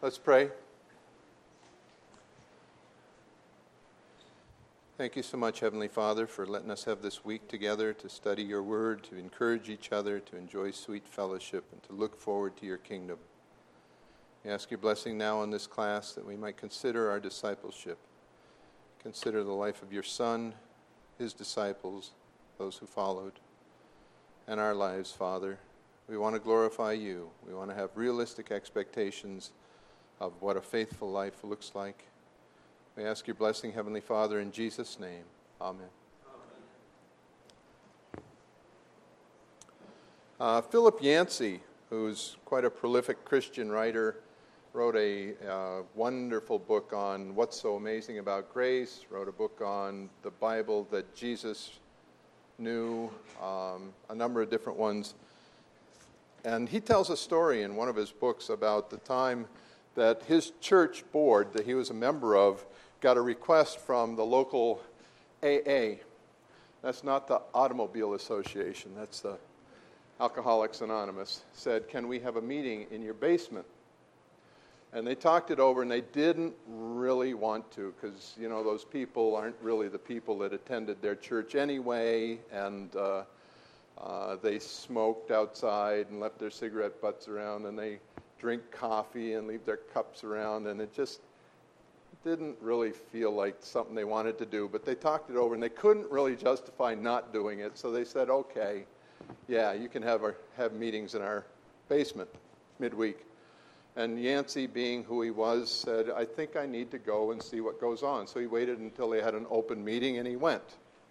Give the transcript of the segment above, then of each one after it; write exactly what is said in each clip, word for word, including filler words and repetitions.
Let's pray. Thank you so much, Heavenly Father, for letting us have this week together to study your word, to encourage each other, to enjoy sweet fellowship, and to look forward to your kingdom. We ask your blessing now on this class that we might consider our discipleship. Consider the life of your Son, his disciples, those who followed, and our lives, Father. We want to glorify you. We want to have realistic expectations of what a faithful life looks like. We ask your blessing, Heavenly Father, in Jesus' name. Amen. Uh, Philip Yancey, who's quite a prolific Christian writer, wrote a uh, wonderful book on what's so amazing about grace, wrote a book on the Bible that Jesus knew, um, a number of different ones. And he tells a story in one of his books about the time that his church board that he was a member of got a request from the local A A. That's not the Automobile Association, that's the Alcoholics Anonymous. Said, can we have a meeting in your basement? And they talked it over, and they didn't really want to, because, you know, those people aren't really the people that attended their church anyway, and uh, uh, they smoked outside and left their cigarette butts around, and they drink coffee and leave their cups around, and it just didn't really feel like something they wanted to do. But they talked it over, and they couldn't really justify not doing it, so they said, okay, yeah, you can have our, have meetings in our basement midweek. And Yancey, being who he was, said, I think I need to go and see what goes on. So he waited until they had an open meeting, and he went.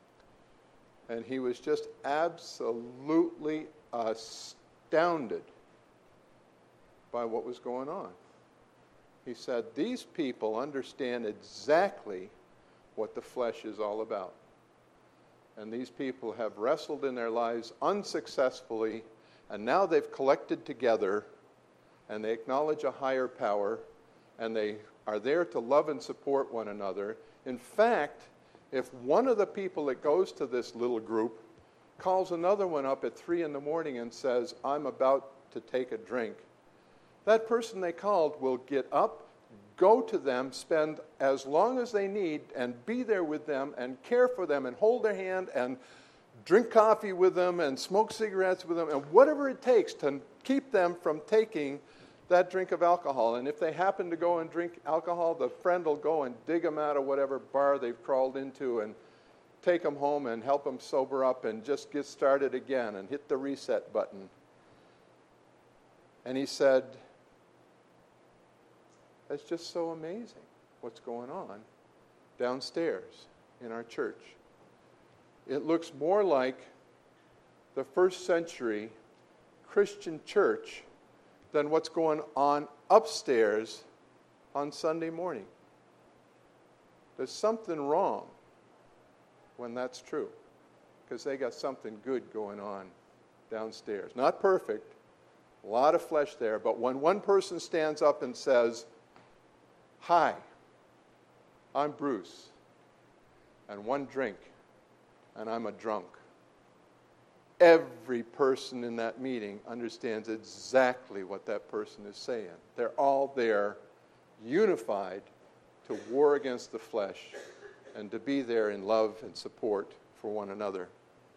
And he was just absolutely astounded by what was going on. He said, these people understand exactly what the flesh is all about. And these people have wrestled in their lives unsuccessfully, and now they've collected together, and they acknowledge a higher power, and they are there to love and support one another. In fact, if one of the people that goes to this little group calls another one up at three in the morning and says, I'm about to take a drink, that person they called will get up, go to them, spend as long as they need, and be there with them, and care for them, and hold their hand, and drink coffee with them, and smoke cigarettes with them, and whatever it takes to keep them from taking that drink of alcohol. And if they happen to go and drink alcohol, the friend will go and dig them out of whatever bar they've crawled into and take them home and help them sober up and just get started again and hit the reset button. And he said, it's just so amazing what's going on downstairs in our church. It looks more like the first century Christian church than what's going on upstairs on Sunday morning. There's something wrong when that's true, because they got something good going on downstairs. Not perfect, a lot of flesh there, but when one person stands up and says, hi, I'm Bruce, and one drink, and I'm a drunk, every person in that meeting understands exactly what that person is saying. They're all there, unified, to war against the flesh and to be there in love and support for one another.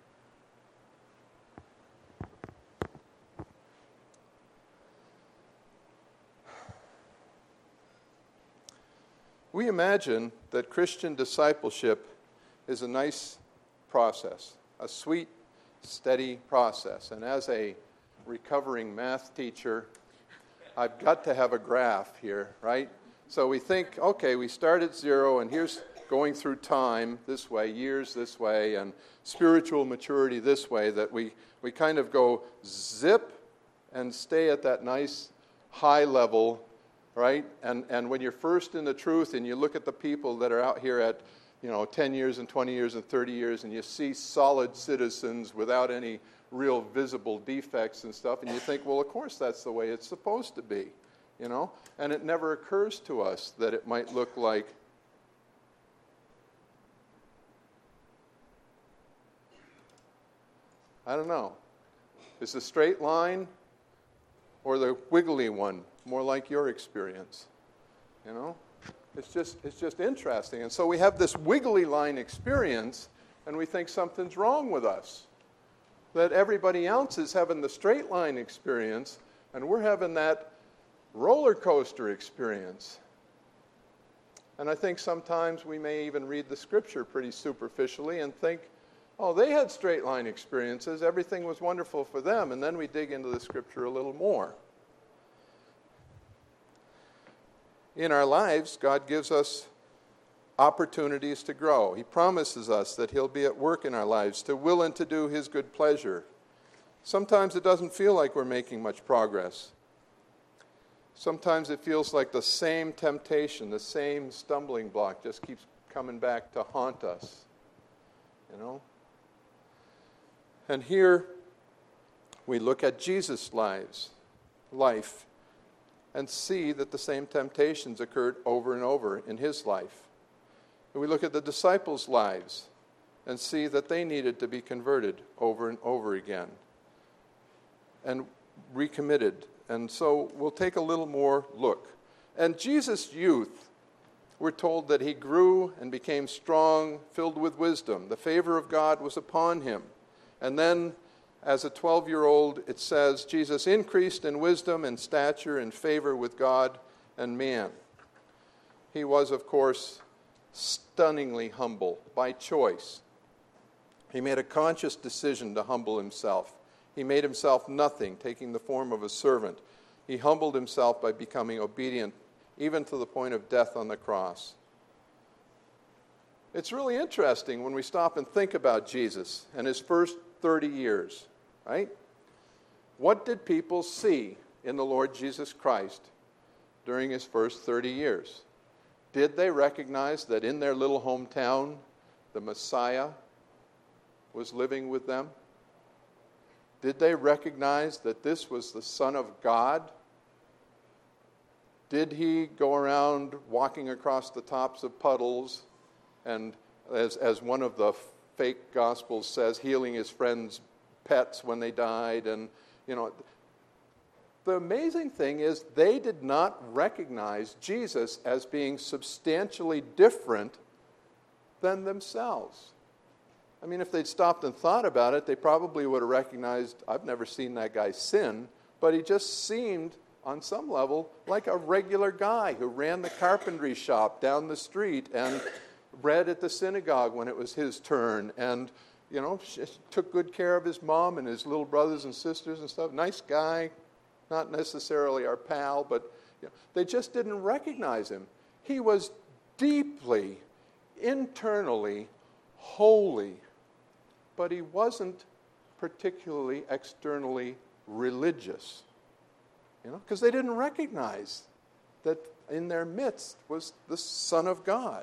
We imagine that Christian discipleship is a nice process, a sweet, steady process. And as a recovering math teacher, I've got to have a graph here, right? So we think, okay, we start at zero, and here's going through time this way, years this way, and spiritual maturity this way, that we, we kind of go zip and stay at that nice high level, right? And and when you're first in the truth and you look at the people that are out here at, you know, ten years and twenty years and thirty years, and you see solid citizens without any real visible defects and stuff, and you think, well, of course that's the way it's supposed to be, you know? And it never occurs to us that it might look like I don't know. Is the straight line or the wiggly one more like your experience. You know? It's just, it's just interesting. And so we have this wiggly line experience, and we think something's wrong with us. That everybody else is having the straight line experience, and we're having that roller coaster experience. And I think sometimes we may even read the scripture pretty superficially and think, oh, they had straight line experiences, everything was wonderful for them, and then we dig into the scripture a little more. In our lives, God gives us opportunities to grow. He promises us that he'll be at work in our lives to will and to do his good pleasure. Sometimes it doesn't feel like we're making much progress. Sometimes it feels like the same temptation, the same stumbling block just keeps coming back to haunt us. You know? And here we look at Jesus' lives, life, and see that the same temptations occurred over and over in his life. And we look at the disciples' lives and see that they needed to be converted over and over again and recommitted. And so we'll take a little more look. And Jesus' youth, we're told that he grew and became strong, filled with wisdom. The favor of God was upon him. And then, as a twelve-year-old, it says, Jesus increased in wisdom and stature and favor with God and man. He was, of course, stunningly humble by choice. He made a conscious decision to humble himself. He made himself nothing, taking the form of a servant. He humbled himself by becoming obedient, even to the point of death on the cross. It's really interesting when we stop and think about Jesus and his first thirty years, right? What did people see in the Lord Jesus Christ during his first thirty years? Did they recognize that in their little hometown, the Messiah was living with them? Did they recognize that this was the Son of God? Did he go around walking across the tops of puddles and, as, as one of the fake gospels says, healing his friends' pets when they died? And, you know, the amazing thing is they did not recognize Jesus as being substantially different than themselves. I mean, if they'd stopped and thought about it, they probably would have recognized, I've never seen that guy sin, but he just seemed, on some level, like a regular guy who ran the carpentry shop down the street and read at the synagogue when it was his turn and, you know, took good care of his mom and his little brothers and sisters and stuff. Nice guy, not necessarily our pal, but you know, they just didn't recognize him. He was deeply, internally holy, but he wasn't particularly externally religious, you know, because they didn't recognize that in their midst was the Son of God.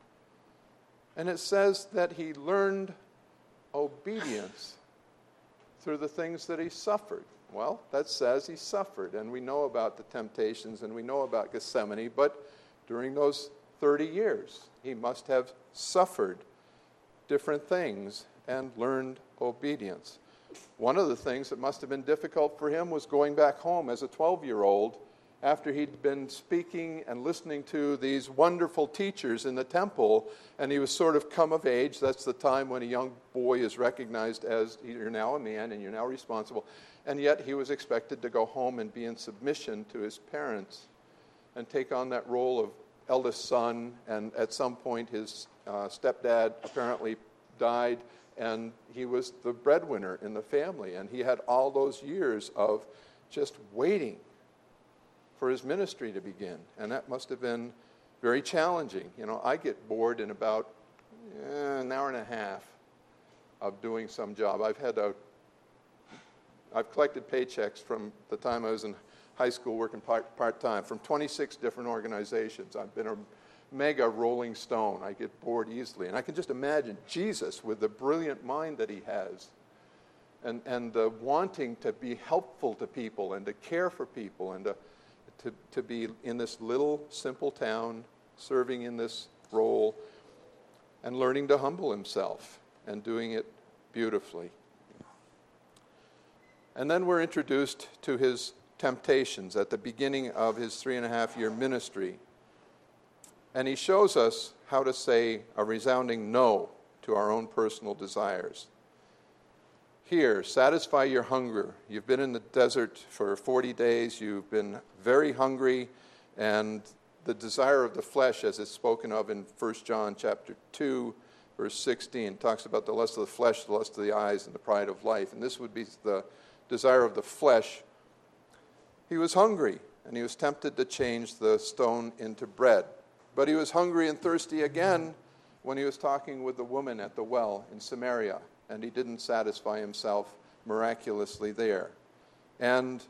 And it says that he learned obedience through the things that he suffered. Well, that says he suffered, and we know about the temptations, and we know about Gethsemane, but during those thirty years, he must have suffered different things and learned obedience. One of the things that must have been difficult for him was going back home as a twelve-year-old after he'd been speaking and listening to these wonderful teachers in the temple, and he was sort of come of age. That's the time when a young boy is recognized as you're now a man and you're now responsible. And yet he was expected to go home and be in submission to his parents and take on that role of eldest son. And at some point his uh, stepdad apparently died, and he was the breadwinner in the family. And he had all those years of just waiting for his ministry to begin. And that must have been very challenging. You know, I get bored in about eh, an hour and a half of doing some job. I've had a, I've collected paychecks from the time I was in high school working part, part-time from twenty-six different organizations. I've been a mega rolling stone. I get bored easily. And I can just imagine Jesus with the brilliant mind that he has and, and the wanting to be helpful to people and to care for people and to To, to be in this little simple town, serving in this role, and learning to humble himself and doing it beautifully. And then we're introduced to his temptations at the beginning of his three and a half year ministry. And he shows us how to say a resounding no to our own personal desires. Here, satisfy your hunger. You've been in the desert for forty days. You've been very hungry, and the desire of the flesh, as it's spoken of in First John chapter two, verse sixteen, talks about the lust of the flesh, the lust of the eyes, and the pride of life. And this would be the desire of the flesh. He was hungry, and he was tempted to change the stone into bread. But he was hungry and thirsty again when he was talking with the woman at the well in Samaria, and he didn't satisfy himself miraculously there. And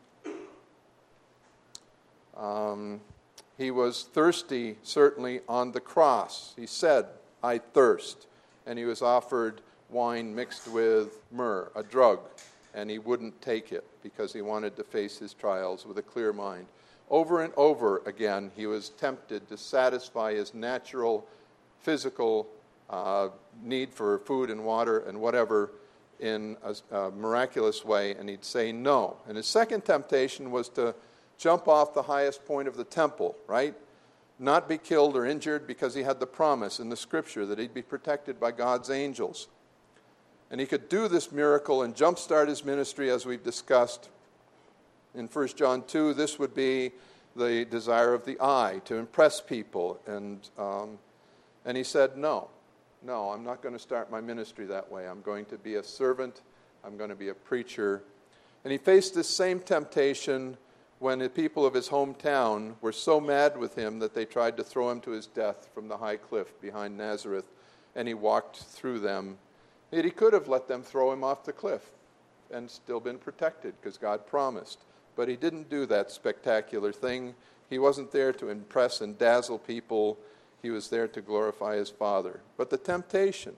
um, he was thirsty, certainly, on the cross. He said, I thirst. And he was offered wine mixed with myrrh, a drug, and he wouldn't take it because he wanted to face his trials with a clear mind. Over and over again, he was tempted to satisfy his natural, physical uh, need for food and water and whatever in a, a miraculous way, and he'd say no. And his second temptation was to jump off the highest point of the temple, right? Not be killed or injured, because he had the promise in the Scripture that he'd be protected by God's angels. And he could do this miracle and jumpstart his ministry, as we've discussed. In First John two, this would be the desire of the eye, to impress people. And, um, and he said, no, no, I'm not going to start my ministry that way. I'm going to be a servant. I'm going to be a preacher. And he faced this same temptation when the people of his hometown were so mad with him that they tried to throw him to his death from the high cliff behind Nazareth, and he walked through them. Yet he could have let them throw him off the cliff and still been protected, because God promised. But he didn't do that spectacular thing. He wasn't there to impress and dazzle people. He was there to glorify his Father. But the temptation,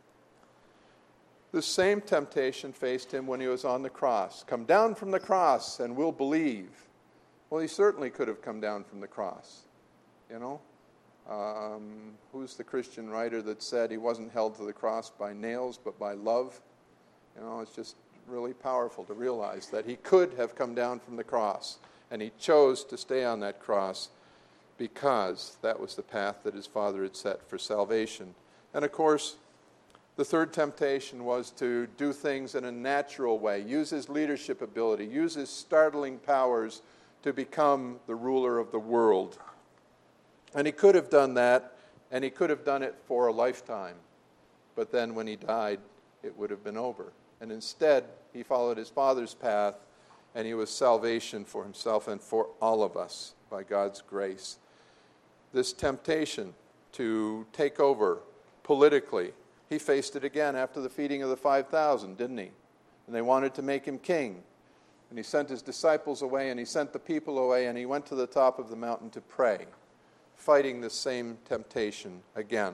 the same temptation faced him when he was on the cross. Come down from the cross and we'll believe. Well, he certainly could have come down from the cross, you know. Um, who's the Christian writer that said he wasn't held to the cross by nails but by love? You know, it's just really powerful to realize that he could have come down from the cross, and he chose to stay on that cross because that was the path that his Father had set for salvation. And of course, the third temptation was to do things in a natural way, use his leadership ability, use his startling powers to become the ruler of the world. And he could have done that, and he could have done it for a lifetime. But then when he died, it would have been over. And instead, he followed his Father's path, and he was salvation for himself and for all of us by God's grace. This temptation to take over politically, he faced it again after the feeding of the five thousand, didn't he? And they wanted to make him king. And he sent his disciples away, and he sent the people away, and he went to the top of the mountain to pray, fighting the same temptation again.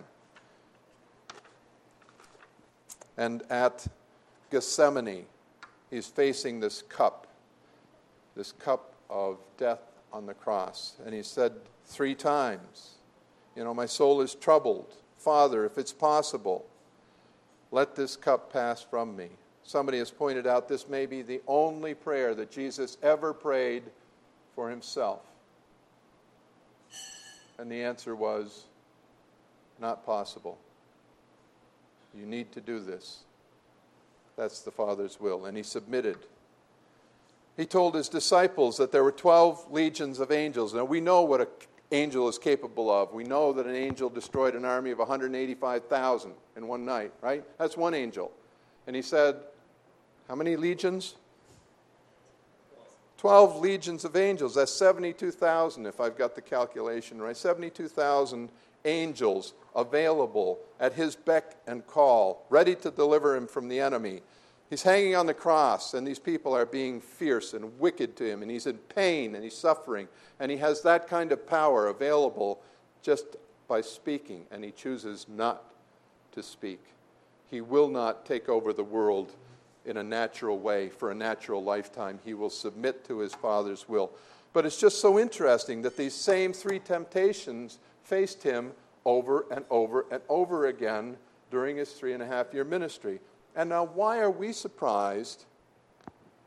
And at Gethsemane, he's facing this cup, this cup of death on the cross. And he said three times, you know, my soul is troubled. Father, if it's possible, let this cup pass from me. Somebody has pointed out this may be the only prayer that Jesus ever prayed for himself. And the answer was, not possible. You need to do this. That's the Father's will. And he submitted. He told his disciples that there were twelve legions of angels. Now, we know what an angel is capable of. We know that an angel destroyed an army of one hundred eighty-five thousand in one night, right? That's one angel. And he said, how many legions? twelve legions of angels. That's seventy-two thousand, if I've got the calculation right. seventy-two thousand angels available at his beck and call, ready to deliver him from the enemy. He's hanging on the cross, and these people are being fierce and wicked to him, and he's in pain, and he's suffering, and he has that kind of power available just by speaking, and he chooses not to speak. He will not take over the world in a natural way for a natural lifetime. He will submit to his Father's will. But it's just so interesting that these same three temptations faced him over and over and over again during his three and a half year ministry. And now, why are we surprised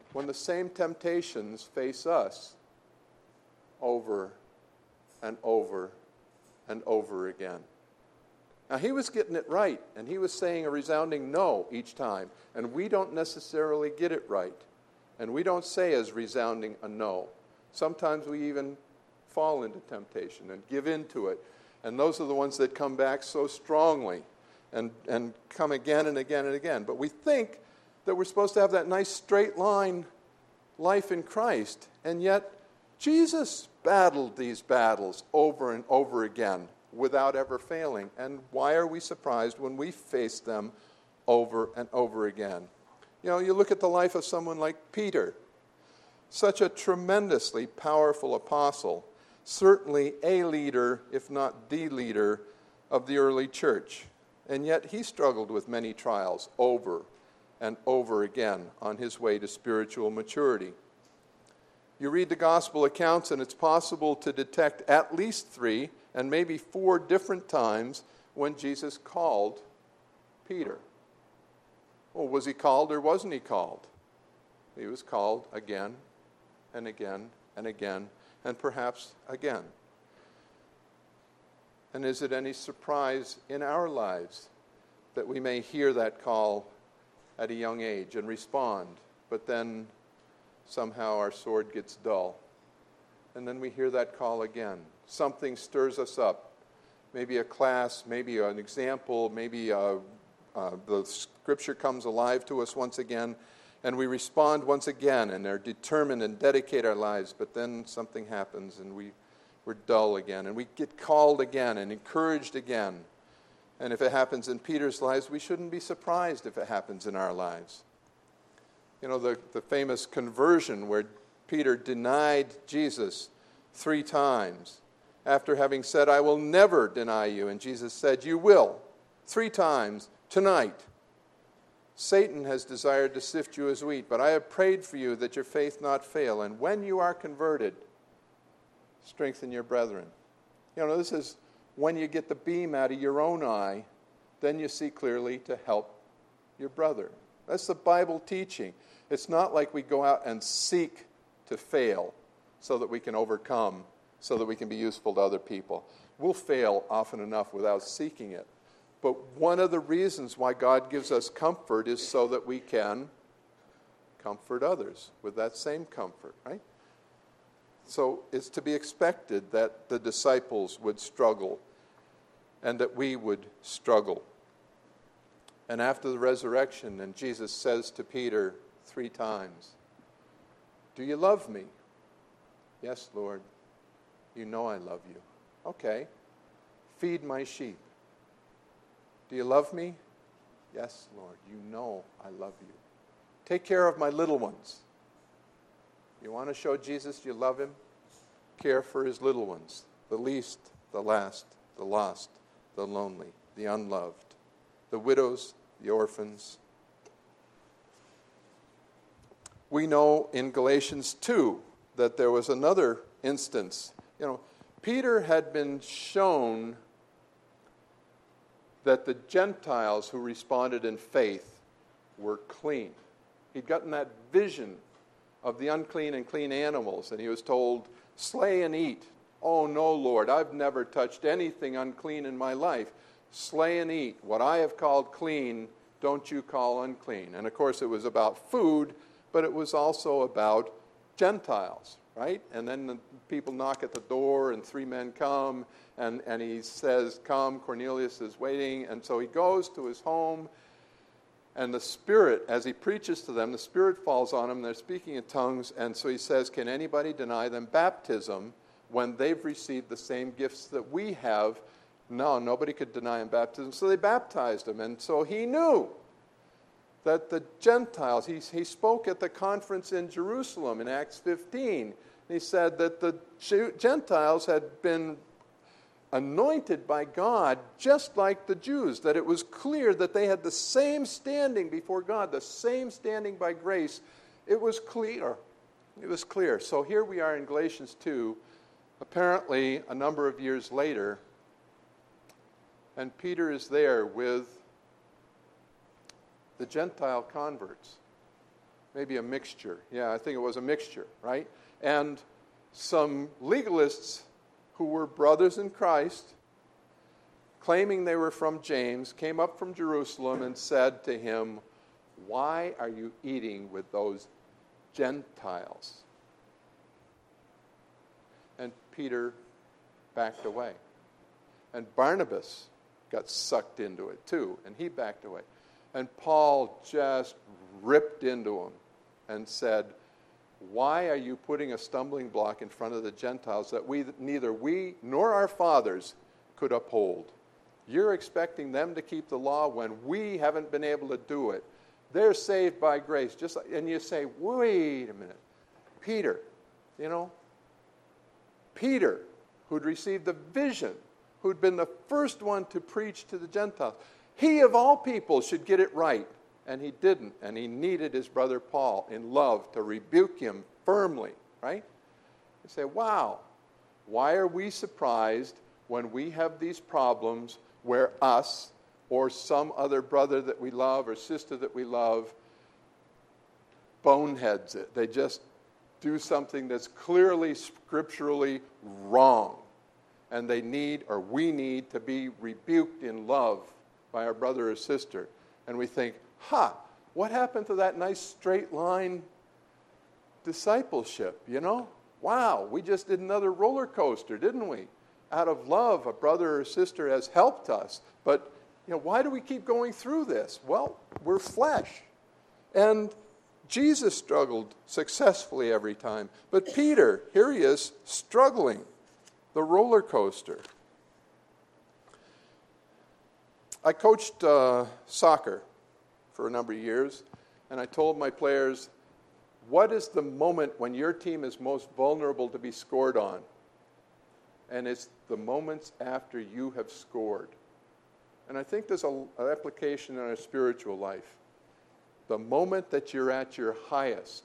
when the same temptations face us over and over and over again. Now, he was getting it right, and he was saying a resounding no each time, and we don't necessarily get it right, and we don't say as resounding a no. Sometimes we even fall into temptation and give in to it, and those are the ones that come back so strongly and, and come again and again and again. But we think that we're supposed to have that nice straight line life in Christ, and yet Jesus battled these battles over and over again without ever failing. And why are we surprised when we face them over and over again? You know, you look at the life of someone like Peter, such a tremendously powerful apostle, certainly a leader, if not the leader, of the early church. And yet he struggled with many trials over and over again on his way to spiritual maturity. You read the gospel accounts, and it's possible to detect at least three and maybe four different times when Jesus called Peter. Well, was he called or wasn't he called? He was called again and again and again and perhaps again. And is it any surprise in our lives that we may hear that call at a young age and respond, but then somehow our sword gets dull, and then we hear that call again? Something stirs us up, maybe a class, maybe an example, maybe uh, uh, the scripture comes alive to us once again, and we respond once again and are determined and dedicate our lives, but then something happens and we, we're dull again, and we get called again and encouraged again. And if it happens in Peter's lives, we shouldn't be surprised if it happens in our lives. You know, the, the famous conversion where Peter denied Jesus three times after having said, "I will never deny you." And Jesus said, "You will," three times tonight. "Satan has desired to sift you as wheat, but I have prayed for you that your faith not fail. And when you are converted, strengthen your brethren." You know, this is when you get the beam out of your own eye, then you see clearly to help your brother. That's the Bible teaching. It's not like we go out and seek to fail so that we can overcome, so that we can be useful to other people. We'll fail often enough without seeking it. But one of the reasons why God gives us comfort is so that we can comfort others with that same comfort, right? So it's to be expected that the disciples would struggle and that we would struggle. And after the resurrection, and Jesus says to Peter three times, "Do you love me?" "Yes, Lord. You know I love you." "Okay. Feed my sheep." "Do you love me?" "Yes, Lord. You know I love you." "Take care of my little ones." You want to show Jesus you love him? Care for his little ones, the least, the last, the lost, the lonely, the unloved, the widows, the orphans. We know in Galatians two that there was another instance. You know, Peter had been shown that the Gentiles who responded in faith were clean. He'd gotten that vision of the unclean and clean animals, and he was told, "Slay and eat." "Oh, no, Lord, I've never touched anything unclean in my life. Slay and eat. What I have called clean, don't you call unclean." And of course, it was about food, but it was also about Gentiles, right? And then the people knock at the door, and three men come, and, and he says, "Come." Cornelius is waiting, and so he goes to his home, and the Spirit, as he preaches to them, the Spirit falls on them. They're speaking in tongues, and so he says, "Can anybody deny them baptism when they've received the same gifts that we have?" No, nobody could deny him baptism, so they baptized him. And so he knew that the Gentiles, he, he spoke at the conference in Jerusalem in Acts fifteen. He said that the Gentiles had been anointed by God just like the Jews, that it was clear that they had the same standing before God, the same standing by grace. It was clear. It was clear. So here we are in Galatians two, apparently a number of years later, and Peter is there with the Gentile converts. maybe a mixture. Yeah, I think it was a mixture, right? And some legalists who were brothers in Christ, claiming they were from James, came up from Jerusalem and said to him, "Why are you eating with those Gentiles?" And Peter backed away. And Barnabas got sucked into it too, and he backed away. And Paul just ripped into him and said, "Why are you putting a stumbling block in front of the Gentiles that we neither we nor our fathers could uphold? You're expecting them to keep the law when we haven't been able to do it. They're saved by grace." Just like, and you say, wait a minute. Peter, you know, Peter, who'd received the vision, who'd been the first one to preach to the Gentiles, he of all people should get it right. And he didn't. And he needed his brother Paul in love to rebuke him firmly, right? You say, wow, why are we surprised when we have these problems where us or some other brother that we love or sister that we love boneheads it? They just do something that's clearly scripturally wrong. And they need, or we need, to be rebuked in love by our brother or sister. And we think, ha, what happened to that nice straight line discipleship, you know? Wow, we just did another roller coaster, didn't we? Out of love, a brother or sister has helped us. But, you know, why do we keep going through this? Well, we're flesh. And Jesus struggled successfully every time. But Peter, here he is, struggling. The roller coaster. I coached uh, soccer for a number of years, and I told my players, what is the moment when your team is most vulnerable to be scored on? And it's the moments after you have scored. And I think there's an application in our spiritual life. The moment that you're at your highest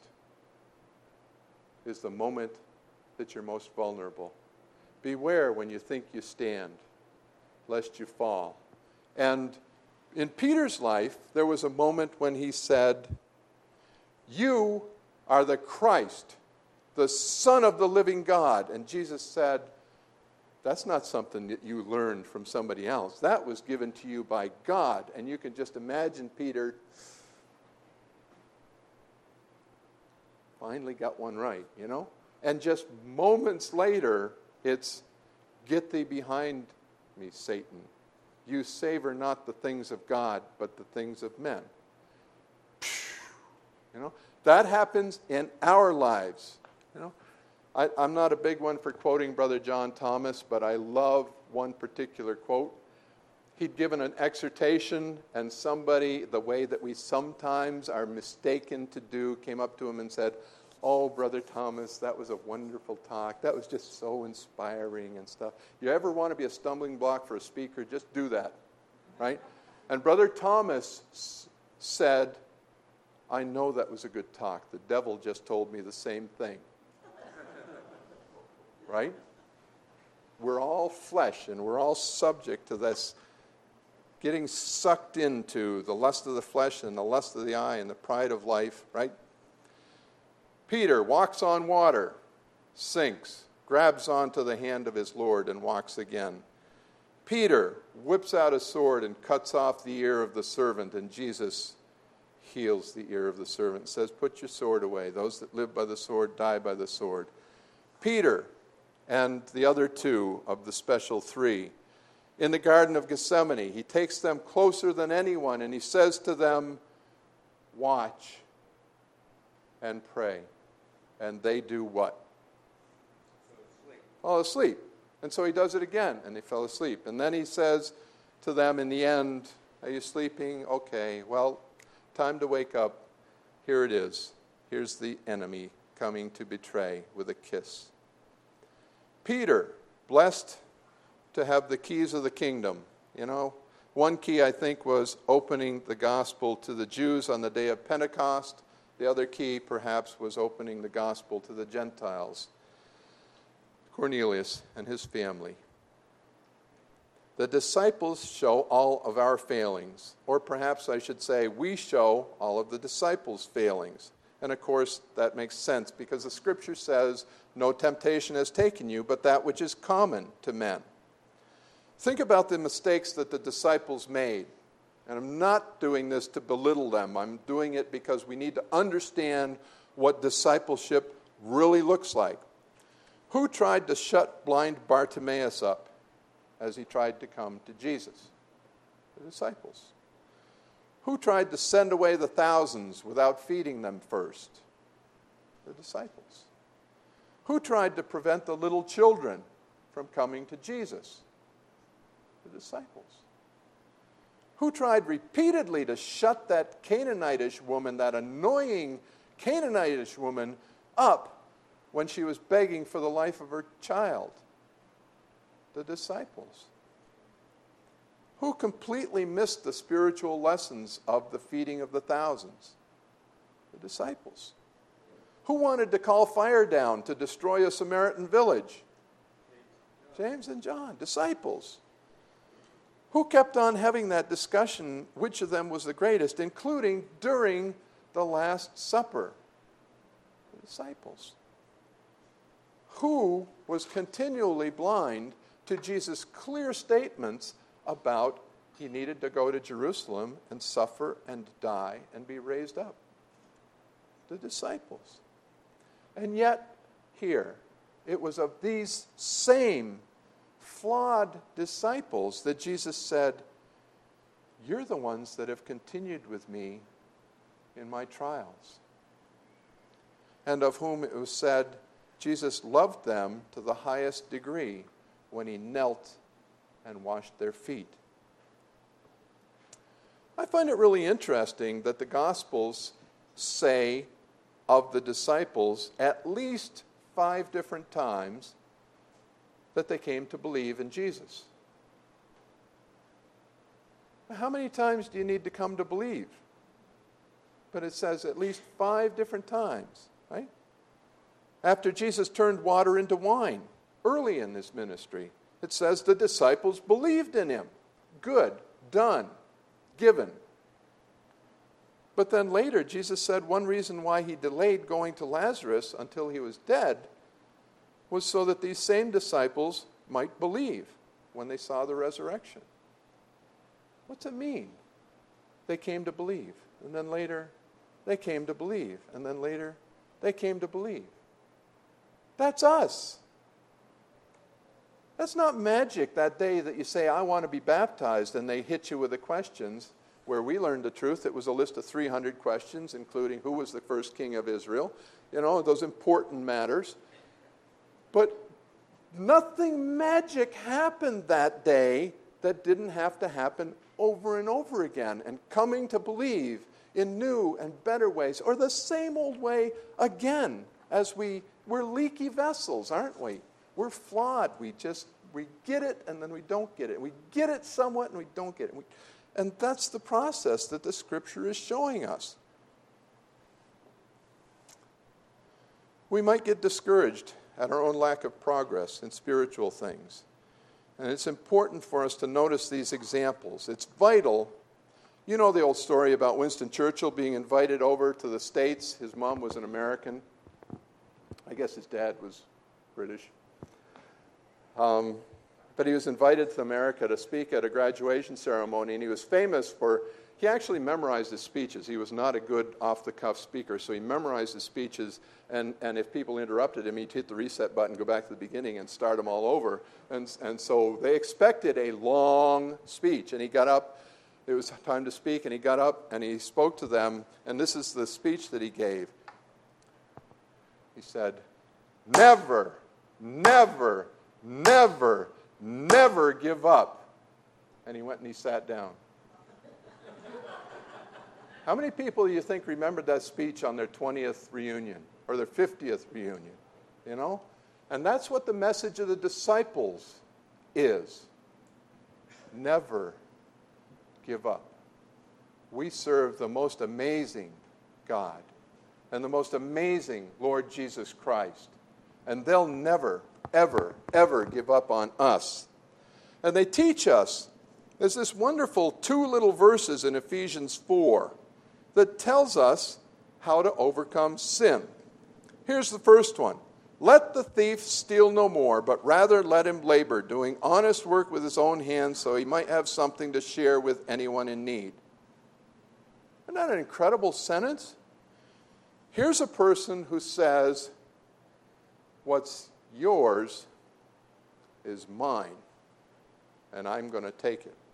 is the moment that you're most vulnerable. Beware when you think you stand, lest you fall. And in Peter's life, there was a moment when he said, "You are the Christ, the Son of the living God." And Jesus said, that's not something that you learned from somebody else. That was given to you by God. And you can just imagine Peter finally got one right, you know? And just moments later, it's, "Get thee behind me, Satan. You savor not the things of God, but the things of men." You know, that happens in our lives. You know, I, I'm not a big one for quoting Brother John Thomas, but I love one particular quote. He'd given an exhortation, and somebody, the way that we sometimes are mistaken to do, came up to him and said, "Oh, Brother Thomas, that was a wonderful talk. That was just so inspiring and stuff. You ever want to be a stumbling block for a speaker, just do that," right? And Brother Thomas s- said, "I know that was a good talk. The devil just told me the same thing." Right? We're all flesh, and we're all subject to this getting sucked into the lust of the flesh and the lust of the eye and the pride of life, right? Peter walks on water, sinks, grabs onto the hand of his Lord and walks again. Peter whips out a sword and cuts off the ear of the servant, and Jesus heals the ear of the servant and says, "Put your sword away. Those that live by the sword die by the sword." Peter and the other two of the special three, in the Garden of Gethsemane, he takes them closer than anyone, and he says to them, "Watch and pray." And they do what? Fall asleep. And so he does it again, and they fell asleep. And then he says to them in the end, "Are you sleeping? Okay, well, time to wake up. Here it is. Here's the enemy coming to betray with a kiss." Peter, blessed to have the keys of the kingdom. You know, one key, I think, was opening the gospel to the Jews on the day of Pentecost. The other key, perhaps, was opening the gospel to the Gentiles. Cornelius and his family. The disciples show all of our failings, or perhaps I should say we show all of the disciples' failings. And of course, that makes sense because the Scripture says, no temptation has taken you, but that which is common to men. Think about the mistakes that the disciples made. And I'm not doing this to belittle them. I'm doing it because we need to understand what discipleship really looks like. Who tried to shut blind Bartimaeus up as he tried to come to Jesus? The disciples. Who tried to send away the thousands without feeding them first? The disciples. Who tried to prevent the little children from coming to Jesus? The disciples. Who tried repeatedly to shut that Canaanitish woman, that annoying Canaanitish woman, up when she was begging for the life of her child? The disciples. Who completely missed the spiritual lessons of the feeding of the thousands? The disciples. Who wanted to call fire down to destroy a Samaritan village? James and John, disciples. Who kept on having that discussion, which of them was the greatest, including during the Last Supper? The disciples. Who was continually blind to Jesus' clear statements about he needed to go to Jerusalem and suffer and die and be raised up? The disciples. And yet, here, it was of these same flawed disciples that Jesus said, you're the ones that have continued with me in my trials. And of whom it was said, Jesus loved them to the highest degree when he knelt and washed their feet. I find it really interesting that the Gospels say of the disciples at least five different times that they came to believe in Jesus. How many times do you need to come to believe? But it says at least five different times, right? After Jesus turned water into wine, early in this ministry, it says the disciples believed in him. Good, done, given. But then later, Jesus said one reason why he delayed going to Lazarus until he was dead was so that these same disciples might believe when they saw the resurrection. What's it mean? They came to believe, and then later, they came to believe, and then later, they came to believe. That's us. That's not magic that day that you say, I want to be baptized, and they hit you with the questions. Where we learned the truth, it was a list of three hundred questions, including who was the first king of Israel. You know, those important matters. But nothing magic happened that day that didn't have to happen over and over again. And coming to believe in new and better ways, or the same old way again, as we, we're leaky vessels, aren't we? We're flawed. We just, we get it and then we don't get it. We get it somewhat and we don't get it. We, and that's the process that the Scripture is showing us. We might get discouraged at our own lack of progress in spiritual things. And it's important for us to notice these examples. It's vital. You know the old story about Winston Churchill being invited over to the States. His mom was an American. I guess his dad was British. Um, but he was invited to America to speak at a graduation ceremony, and he was famous for, he actually memorized his speeches. He was not a good off-the-cuff speaker, so he memorized his speeches, and, and if people interrupted him, he'd hit the reset button, go back to the beginning, and start them all over. And, and so they expected a long speech, and he got up. It was time to speak, and he got up, and he spoke to them, and this is the speech that he gave. He said, never, never, never, never give up. And he went and he sat down. How many people do you think remembered that speech on their twentieth reunion or their fiftieth reunion? You know? And that's what the message of the disciples is. Never give up. We serve the most amazing God and the most amazing Lord Jesus Christ. And they'll never, ever, ever give up on us. And they teach us. There's this wonderful two little verses in Ephesians four that tells us how to overcome sin. Here's the first one. Let the thief steal no more, but rather let him labor, doing honest work with his own hands, so he might have something to share with anyone in need. Isn't that an incredible sentence? Here's a person who says, what's yours is mine, and I'm going to take it.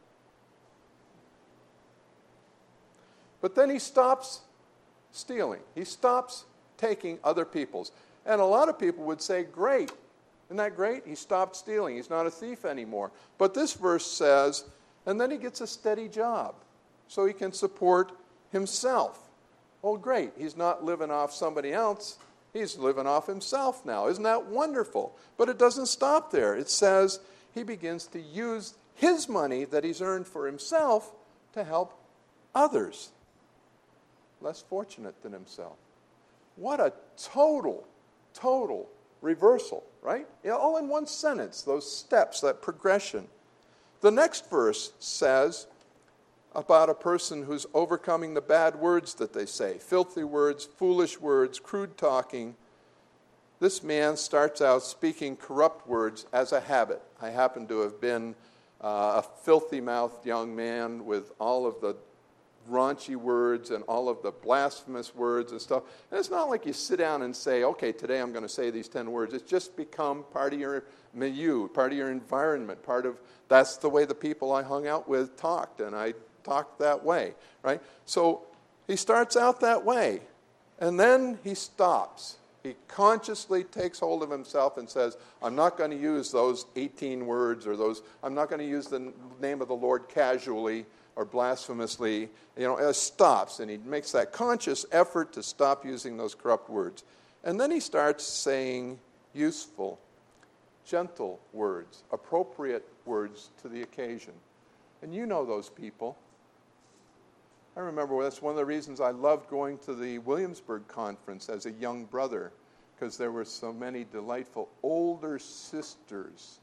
But then he stops stealing. He stops taking other people's. And a lot of people would say, great. Isn't that great? He stopped stealing. He's not a thief anymore. But this verse says, and then he gets a steady job so he can support himself. Oh, great. He's not living off somebody else. He's living off himself now. Isn't that wonderful? But it doesn't stop there. It says he begins to use his money that he's earned for himself to help others less fortunate than himself. What a total, total reversal, right? You know, all in one sentence, those steps, that progression. The next verse says about a person who's overcoming the bad words that they say, filthy words, foolish words, crude talking. This man starts out speaking corrupt words as a habit. I happen to have been uh, a filthy-mouthed young man with all of the raunchy words and all of the blasphemous words and stuff. And it's not like you sit down and say, okay, today I'm going to say these ten words. It's just become part of your milieu, part of your environment, part of, that's the way the people I hung out with talked, and I talked that way, right? So he starts out that way, and then he stops. He consciously takes hold of himself and says, I'm not going to use those eighteen words or those, I'm not going to use the name of the Lord casually or blasphemously. You know, it stops, and he makes that conscious effort to stop using those corrupt words. And then he starts saying useful, gentle words, appropriate words to the occasion. And you know those people. I remember that's one of the reasons I loved going to the Williamsburg conference as a young brother, because there were so many delightful older sisters.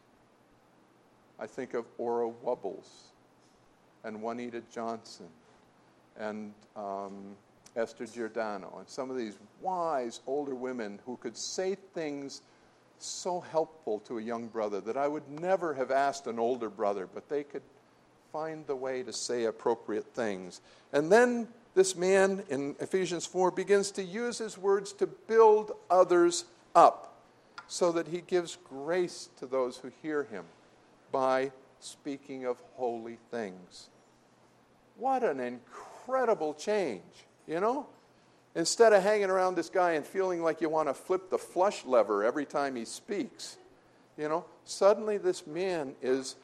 I think of Ora Wubbles and Juanita Johnson and um, Esther Giordano and some of these wise older women who could say things so helpful to a young brother that I would never have asked an older brother, but they could find the way to say appropriate things. And then this man in Ephesians four begins to use his words to build others up so that he gives grace to those who hear him by speaking of holy things. What an incredible change, you know? Instead of hanging around this guy and feeling like you want to flip the flush lever every time he speaks, you know, suddenly this man is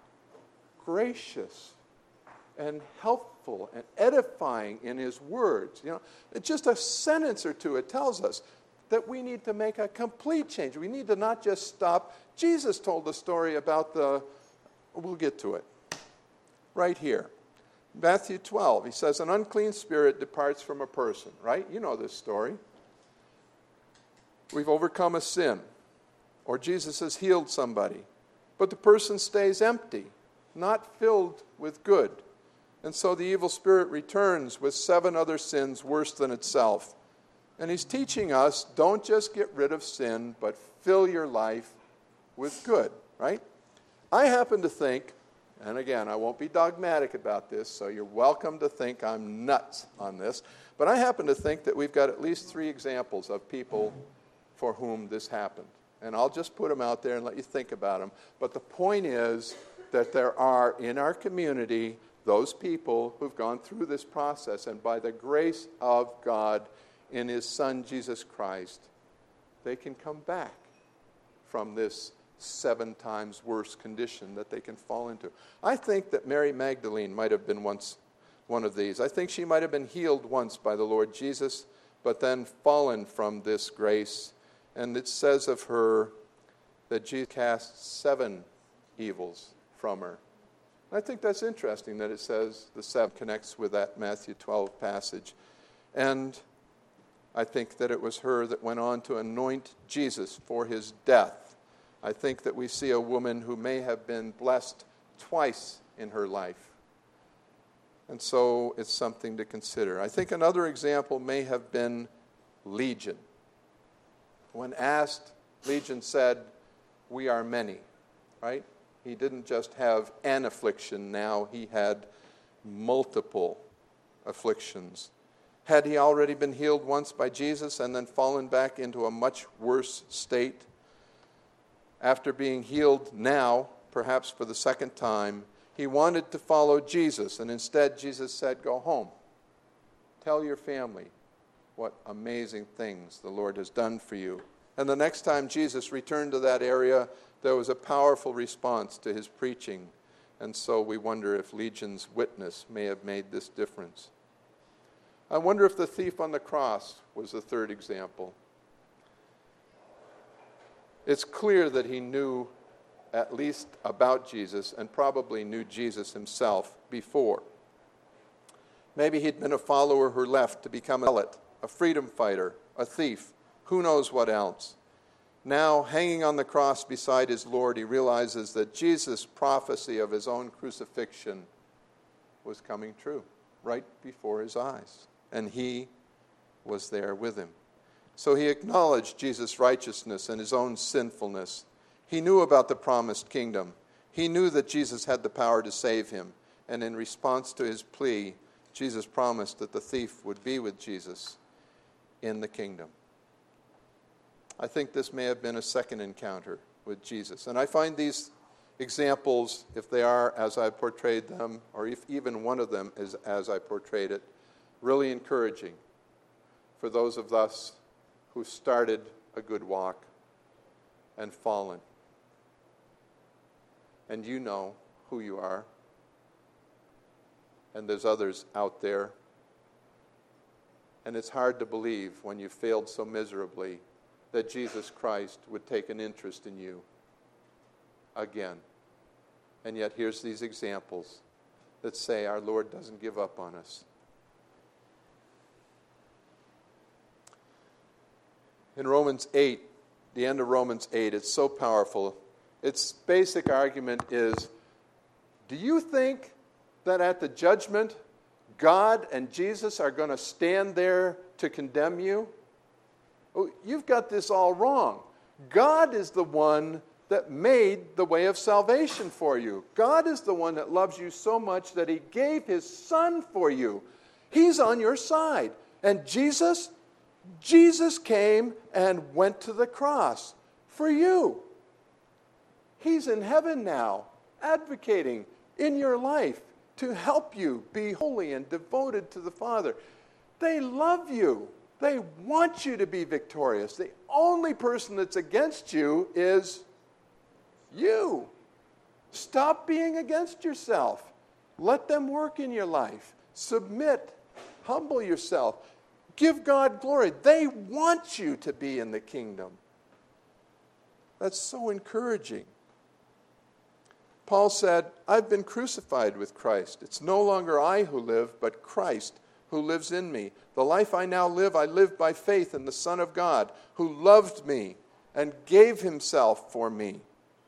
gracious and helpful and edifying in his words. You know, it's just a sentence or two. It tells us that we need to make a complete change. We need to not just stop. Jesus told the story about the, we'll get to it, right here. Matthew twelve, he says, an unclean spirit departs from a person, right? You know this story. We've overcome a sin, or Jesus has healed somebody, but the person stays empty, not filled with good. And so the evil spirit returns with seven other sins worse than itself. And he's teaching us, don't just get rid of sin, but fill your life with good, right? I happen to think, and again, I won't be dogmatic about this, so you're welcome to think I'm nuts on this, but I happen to think that we've got at least three examples of people for whom this happened. And I'll just put them out there and let you think about them. But the point is that there are in our community those people who've gone through this process, and by the grace of God in his Son, Jesus Christ, they can come back from this seven times worse condition that they can fall into. I think that Mary Magdalene might have been once one of these. I think she might have been healed once by the Lord Jesus, but then fallen from this grace. And it says of her that Jesus cast seven evils from her. I think that's interesting that it says the seven connects with that Matthew twelve passage. And I think that it was her that went on to anoint Jesus for his death. I think that we see a woman who may have been blessed twice in her life. And so it's something to consider. I think another example may have been Legion. When asked, Legion said, "We are many," right? He didn't just have an affliction now, he had multiple afflictions. Had he already been healed once by Jesus and then fallen back into a much worse state? After being healed now, perhaps for the second time, he wanted to follow Jesus, and instead Jesus said, "Go home. Tell your family what amazing things the Lord has done for you." And the next time Jesus returned to that area, there was a powerful response to his preaching. And so we wonder if Legion's witness may have made this difference. I wonder if the thief on the cross was the third example. It's clear that he knew at least about Jesus and probably knew Jesus himself before. Maybe he'd been a follower who left to become a zealot, a freedom fighter, a thief, who knows what else. Now, hanging on the cross beside his Lord, he realizes that Jesus' prophecy of his own crucifixion was coming true right before his eyes, and he was there with him. So he acknowledged Jesus' righteousness and his own sinfulness. He knew about the promised kingdom. He knew that Jesus had the power to save him, and in response to his plea, Jesus promised that the thief would be with Jesus in the kingdom. I think this may have been a second encounter with Jesus. And I find these examples, if they are as I portrayed them, or if even one of them is as I portrayed it, really encouraging for those of us who started a good walk and fallen. And you know who you are. And there's others out there. And it's hard to believe when you failed so miserably that Jesus Christ would take an interest in you again. And yet here's these examples that say our Lord doesn't give up on us. In Romans eight, the end of Romans eight, it's so powerful. Its basic argument is, do you think that at the judgment, God and Jesus are going to stand there to condemn you? Oh, you've got this all wrong. God is the one that made the way of salvation for you. God is the one that loves you so much that he gave his Son for you. He's on your side. And Jesus, Jesus came and went to the cross for you. He's in heaven now, advocating in your life to help you be holy and devoted to the Father. They love you. They want you to be victorious. The only person that's against you is you. Stop being against yourself. Let them work in your life. Submit. Humble yourself. Give God glory. They want you to be in the kingdom. That's so encouraging. Paul said, I've been crucified with Christ. It's no longer I who live, but Christ who lives in me. The life I now live, I live by faith in the Son of God, who loved me and gave himself for me.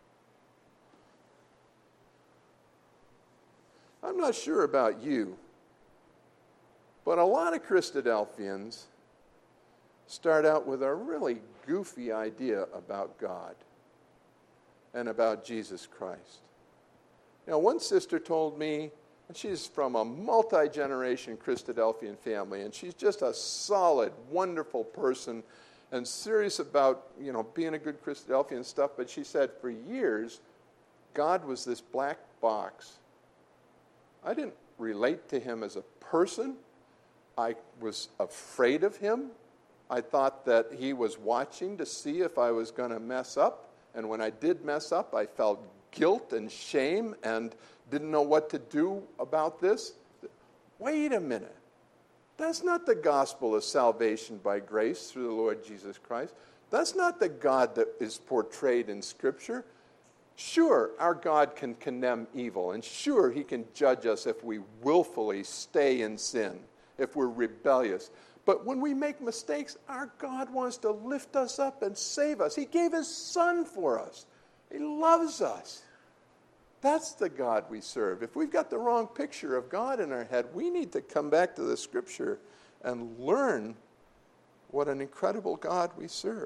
I'm not sure about you, but a lot of Christadelphians start out with a really goofy idea about God and about Jesus Christ. You know, one sister told me, and she's from a multi-generation Christadelphian family, and she's just a solid, wonderful person and serious about, you know, being a good Christadelphian and stuff, but she said for years, God was this black box. I didn't relate to him as a person. I was afraid of him. I thought that he was watching to see if I was going to mess up, and when I did mess up, I felt guilt and shame and didn't know what to do about this. Wait a minute. That's not the gospel of salvation by grace through the Lord Jesus Christ. That's not the God that is portrayed in Scripture. Sure, our God can condemn evil, and sure, he can judge us if we willfully stay in sin, if we're rebellious. But when we make mistakes, our God wants to lift us up and save us. He gave his Son for us. He loves us. That's the God we serve. If we've got the wrong picture of God in our head, we need to come back to the Scripture and learn what an incredible God we serve.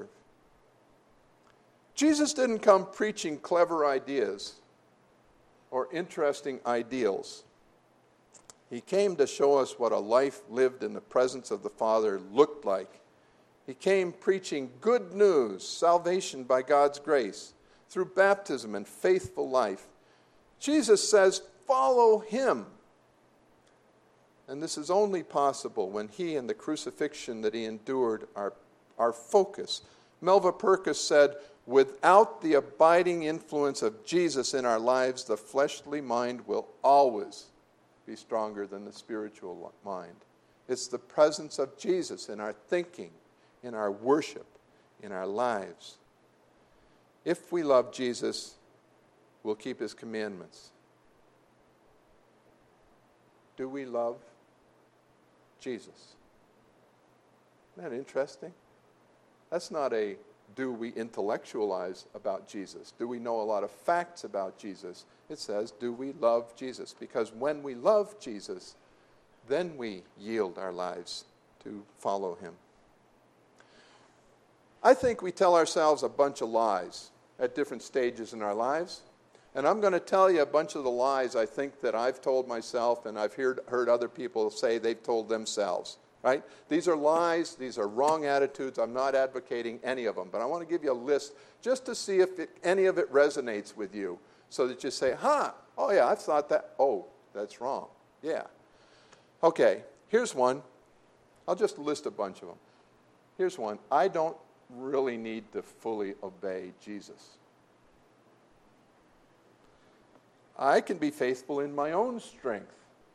Jesus didn't come preaching clever ideas or interesting ideals. He came to show us what a life lived in the presence of the Father looked like. He came preaching good news, salvation by God's grace, through baptism and faithful life. Jesus says, follow him. And this is only possible when he and the crucifixion that he endured are our focus. Melva Purkis said, without the abiding influence of Jesus in our lives, the fleshly mind will always be stronger than the spiritual mind. It's the presence of Jesus in our thinking, in our worship, in our lives. If we love Jesus, we'll keep his commandments. Do we love Jesus? Isn't that interesting? That's not a do we intellectualize about Jesus? Do we know a lot of facts about Jesus? It says, do we love Jesus? Because when we love Jesus, then we yield our lives to follow him. I think we tell ourselves a bunch of lies at different stages in our lives. And I'm going to tell you a bunch of the lies I think that I've told myself and I've heard, heard other people say they've told themselves. Right? These are lies. These are wrong attitudes. I'm not advocating any of them. But I want to give you a list just to see if it, any of it resonates with you so that you say, huh, oh yeah, I've thought that. Oh, that's wrong. Yeah. Okay, here's one. I'll just list a bunch of them. Here's one. I don't really need to fully obey Jesus. I can be faithful in my own strength.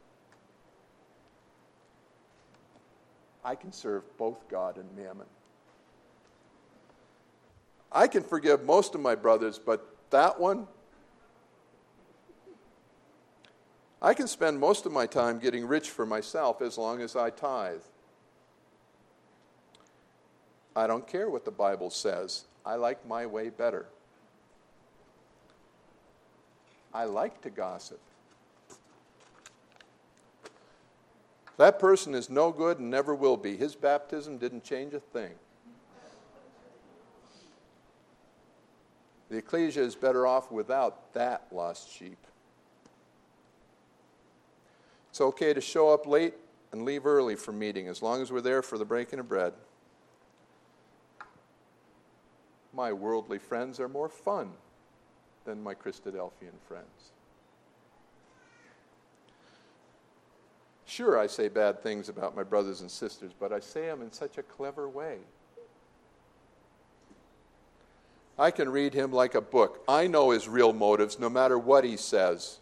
I can serve both God and mammon. I can forgive most of my brothers, but that one, I can spend most of my time getting rich for myself as long as I tithe. I don't care what the Bible says. I like my way better. I like to gossip. That person is no good and never will be. His baptism didn't change a thing. The ecclesia is better off without that lost sheep. It's okay to show up late and leave early for meeting as long as we're there for the breaking of bread. My worldly friends are more fun than my Christadelphian friends. Sure, I say bad things about my brothers and sisters, but I say them in such a clever way. I can read him like a book. I know his real motives, no matter what he says.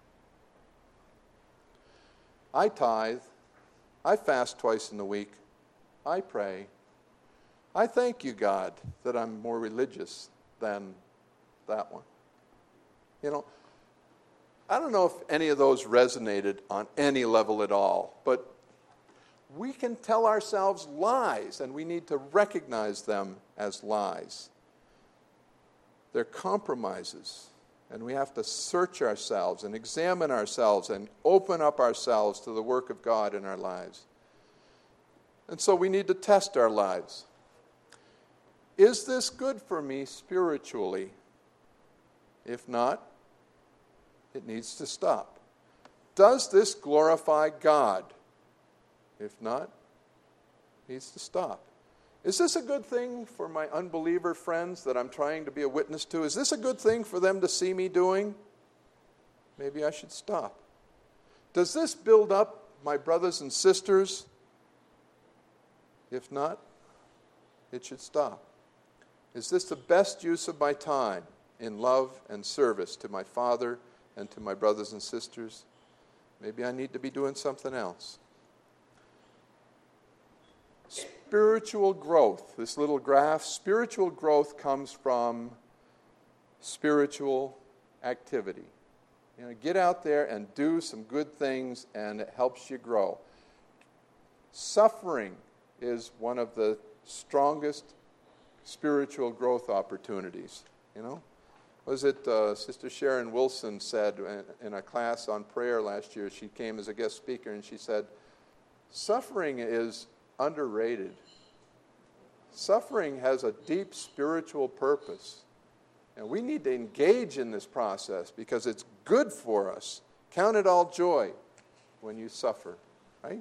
I tithe. I fast twice in the week. I pray. I thank you, God, that I'm more religious than that one. You know, I don't know if any of those resonated on any level at all, but we can tell ourselves lies, and we need to recognize them as lies. They're compromises, and we have to search ourselves and examine ourselves and open up ourselves to the work of God in our lives. And so we need to test our lives. Is this good for me spiritually? If not, it needs to stop. Does this glorify God? If not, it needs to stop. Is this a good thing for my unbeliever friends that I'm trying to be a witness to? Is this a good thing for them to see me doing? Maybe I should stop. Does this build up my brothers and sisters? If not, it should stop. Is this the best use of my time in love and service to my Father and to my brothers and sisters? Maybe I need to be doing something else. Spiritual growth, this little graph, spiritual growth comes from spiritual activity. You know, get out there and do some good things, and it helps you grow. Suffering is one of the strongest spiritual growth opportunities. You know, Was it uh, Sister Sharon Wilson said in, in a class on prayer last year, she came as a guest speaker, and she said, suffering is underrated. Suffering has a deep spiritual purpose. And we need to engage in this process because it's good for us. Count it all joy when you suffer, right?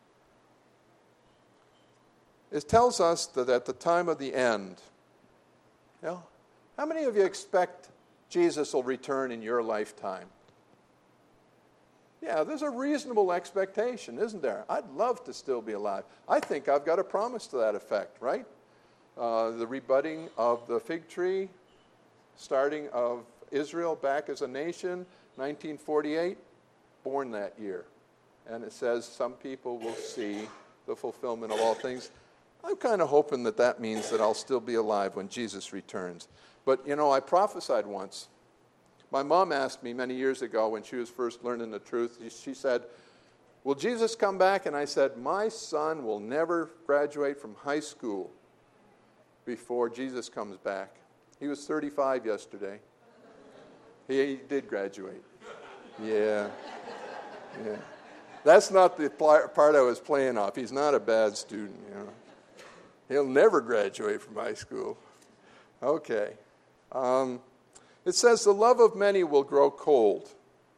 It tells us that at the time of the end, you know, how many of you expect Jesus will return in your lifetime? Yeah, there's a reasonable expectation, isn't there? I'd love to still be alive. I think I've got a promise to that effect, right? Uh, the rebudding of the fig tree, starting of Israel back as a nation, nineteen forty-eight, born that year. And it says some people will see the fulfillment of all things. I'm kind of hoping that that means that I'll still be alive when Jesus returns. But, you know, I prophesied once. My mom asked me many years ago when she was first learning the truth, she said, will Jesus come back? And I said, my son will never graduate from high school before Jesus comes back. He was thirty-five yesterday. He, he did graduate. Yeah. Yeah. That's not the part I was playing off. He's not a bad student, you know. He'll never graduate from high school. Okay. Um, it says the love of many will grow cold.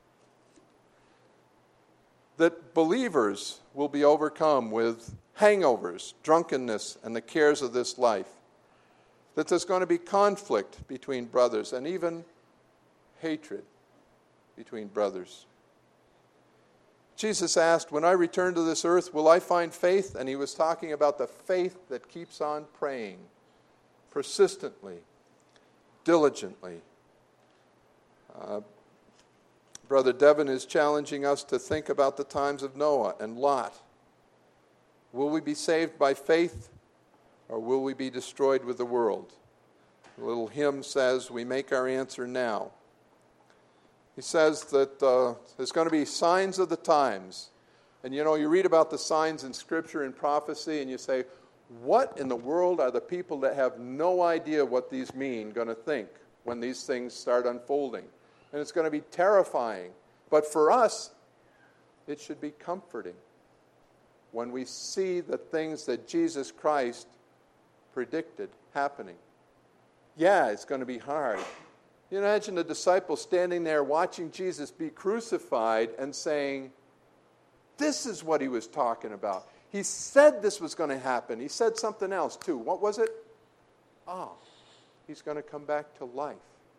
That believers will be overcome with hangovers, drunkenness, and the cares of this life. That there's going to be conflict between brothers and even hatred between brothers. Jesus asked, when I return to this earth, will I find faith? And he was talking about the faith that keeps on praying persistently, diligently. Uh, Brother Devin is challenging us to think about the times of Noah and Lot. Will we be saved by faith, or will we be destroyed with the world? The little hymn says, we make our answer now. He says that uh, there's going to be signs of the times. And you know, you read about the signs in Scripture and prophecy, and you say, what in the world are the people that have no idea what these mean going to think when these things start unfolding? And it's going to be terrifying. But for us, it should be comforting when we see the things that Jesus Christ predicted happening. Yeah, it's going to be hard. You imagine the disciples standing there watching Jesus be crucified and saying, this is what he was talking about. He said this was going to happen. He said something else too. What was it? Oh, he's going to come back to life.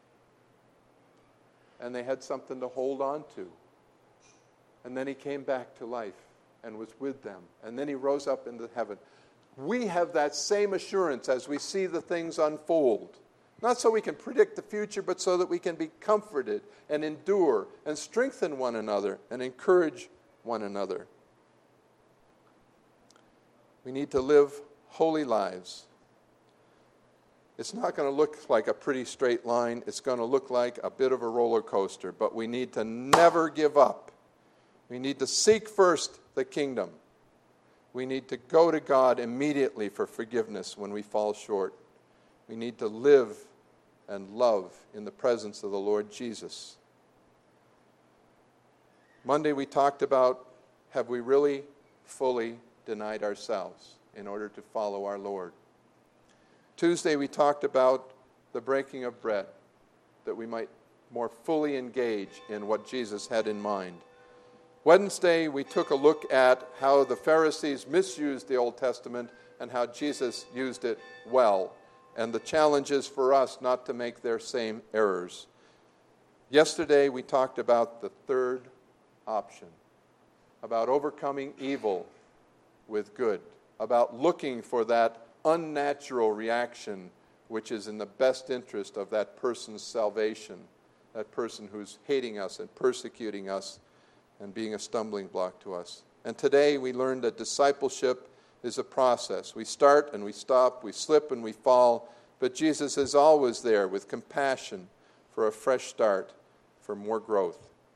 And they had something to hold on to. And then he came back to life and was with them. And then he rose up into heaven. We have that same assurance as we see the things unfold. Not so we can predict the future, but so that we can be comforted and endure and strengthen one another and encourage one another. We need to live holy lives. It's not going to look like a pretty straight line. It's going to look like a bit of a roller coaster, but we need to never give up. We need to seek first the kingdom. We need to go to God immediately for forgiveness when we fall short. We need to live and love in the presence of the Lord Jesus. Monday we talked about, have we really fully denied ourselves in order to follow our Lord? Tuesday we talked about the breaking of bread, that we might more fully engage in what Jesus had in mind. Wednesday we took a look at how the Pharisees misused the Old Testament and how Jesus used it well, and the challenge is for us not to make their same errors. Yesterday we talked about the third option, about overcoming evil with good, about looking for that unnatural reaction which is in the best interest of that person's salvation, that person who's hating us and persecuting us and being a stumbling block to us. And today we learned that discipleship is a process. We start and we stop, we slip and we fall, but Jesus is always there with compassion for a fresh start, for more growth.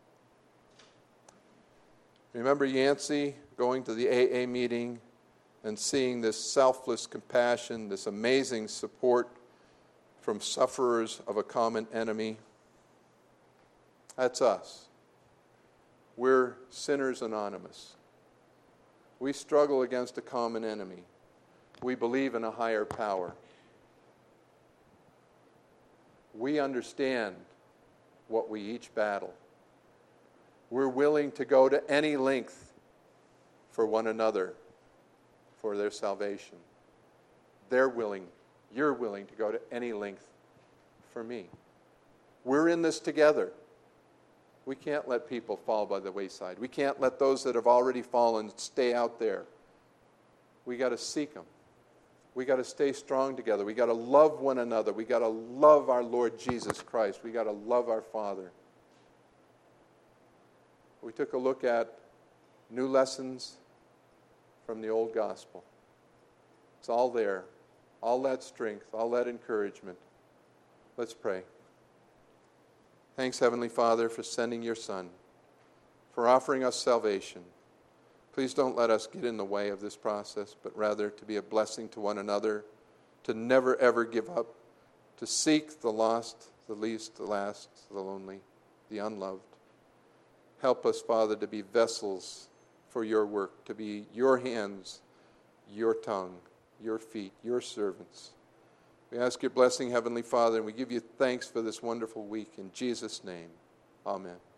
Remember Yancey going to the A A meeting and seeing this selfless compassion, this amazing support from sufferers of a common enemy. That's us. We're sinners anonymous. We struggle against a common enemy. We believe in a higher power. We understand what we each battle. We're willing to go to any length for one another, for their salvation. They're willing, you're willing to go to any length for me. We're in this together. We can't let people fall by the wayside. We can't let those that have already fallen stay out there. We got to seek them. We got to stay strong together. We got to love one another. We got to love our Lord Jesus Christ. We got to love our Father. We took a look at new lessons from the old gospel. It's all there. All that strength, all that encouragement. Let's pray. Thanks, Heavenly Father, for sending your Son, for offering us salvation. Please don't let us get in the way of this process, but rather to be a blessing to one another, to never ever give up, to seek the lost, the least, the last, the lonely, the unloved. Help us, Father, to be vessels for your work, to be your hands, your tongue, your feet, your servants. We ask your blessing, Heavenly Father, and we give you thanks for this wonderful week. In Jesus' name, amen.